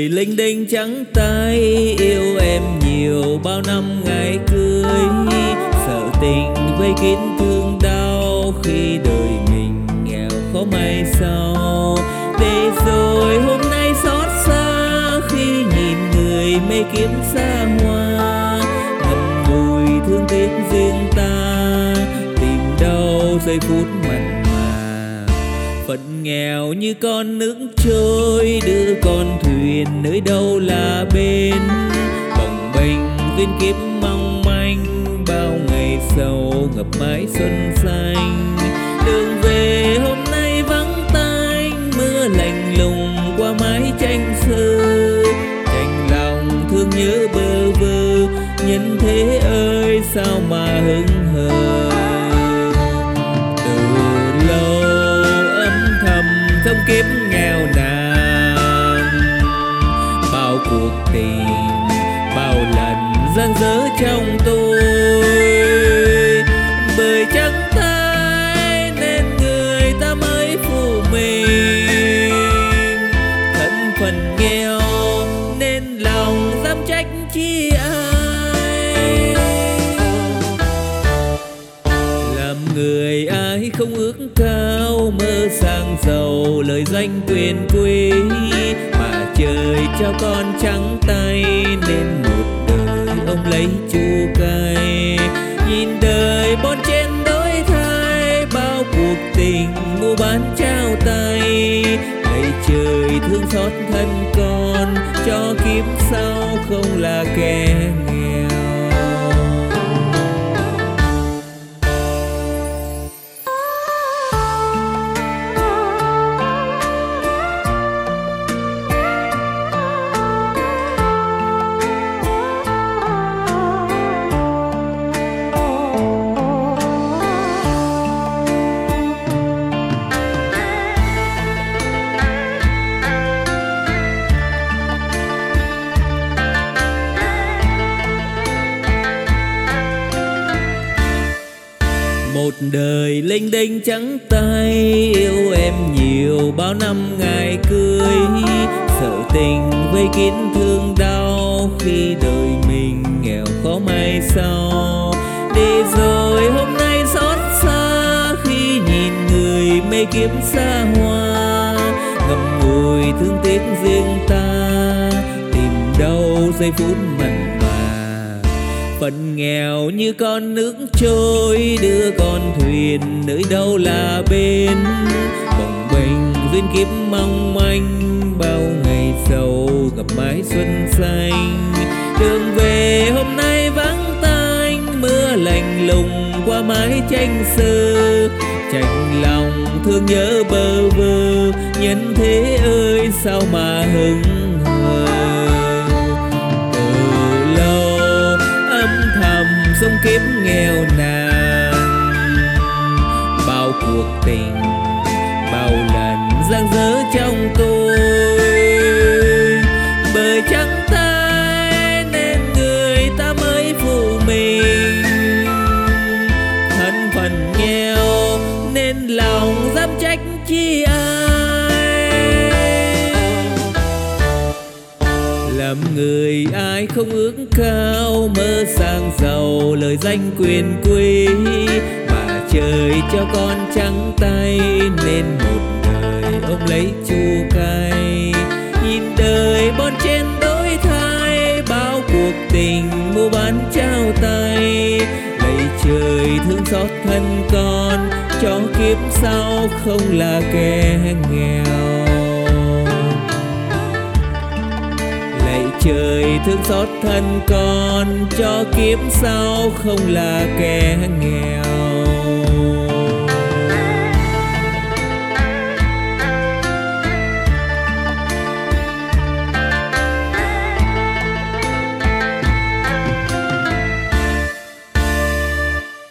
đời lênh đênh trắng tay, yêu em nhiều bao năm ngày cưới. Sợ tình vây kín thương đau, khi đời mình nghèo khó may sau. Để rồi hôm nay xót xa, khi nhìn người mê kiếm xa hoa. Ngậm ngùi thương tiếc riêng ta, tìm đâu giây phút mặn mà. Phận nghèo như con nước trôi, đưa con thuyền nơi đâu là bên. Bồng bềnh duyên kiếp mong manh, bao ngày sầu ngập mãi xuân xanh. Đường về hôm nay vắng tanh, mưa lạnh lùng qua mái tranh sơ. Chạnh lòng thương nhớ bơ vơ, nhân thế ơi sao mà hững hờ. Từ lâu âm thầm trong kiếp nghèo nàn, bao cuộc tình bao lần giang dở trong tôi. Bởi trắng tay nên người ta mới phụ mình, thân phận nghèo nên lòng dám trách chi ai. Làm người ai không ước cao, mơ sang giàu lời danh quyền quý. Mà trời cho con trắng tay, nên một đời ông lấy chu cay. Nhìn đời bon chen đổi thay, bao cuộc tình mua bán trao tay. Lạy trời thương xót thân con, cho kiếp sau không là kẻ nghèo. Một đời lênh đênh trắng tay, yêu em nhiều bao năm ngày cưới. Sợ tình vây kín thương đau, khi đời mình nghèo khó may sau. Để rồi hôm nay xót xa, khi nhìn người mê kiếm xa hoa. Ngậm ngùi thương tiếc riêng ta, tìm đâu giây phút mặn mà. Phận nghèo như con nước trôi, đưa con thuyền nơi đâu là bên. Bồng bềnh duyên kiếp mong manh, bao ngày sầu gặp mái xuân xanh. Đường về hôm nay vắng tanh, mưa lạnh lùng qua mái tranh sơ. Chạnh lòng thương nhớ bơ vơ, nhân thế ơi sao mà hững hờ. Sống kiếp nghèo nàn, bao cuộc tình bao lần giang dở trong tôi. Bởi trắng tay nên người ta mới phụ mình, thân phận nghèo nên lòng dám trách chi ai. Làm người ai không ước cao, mơ sang giàu lời danh quyền quý. Mà trời cho con trắng tay, nên một đời ông lấy chu cay. Nhìn đời bon chen đổi thay, bao cuộc tình mua bán trao tay. Lạy trời thương xót thân con, cho kiếp sau không là kẻ nghèo. Trời thương xót thân con, cho kiếp sau không là kẻ nghèo.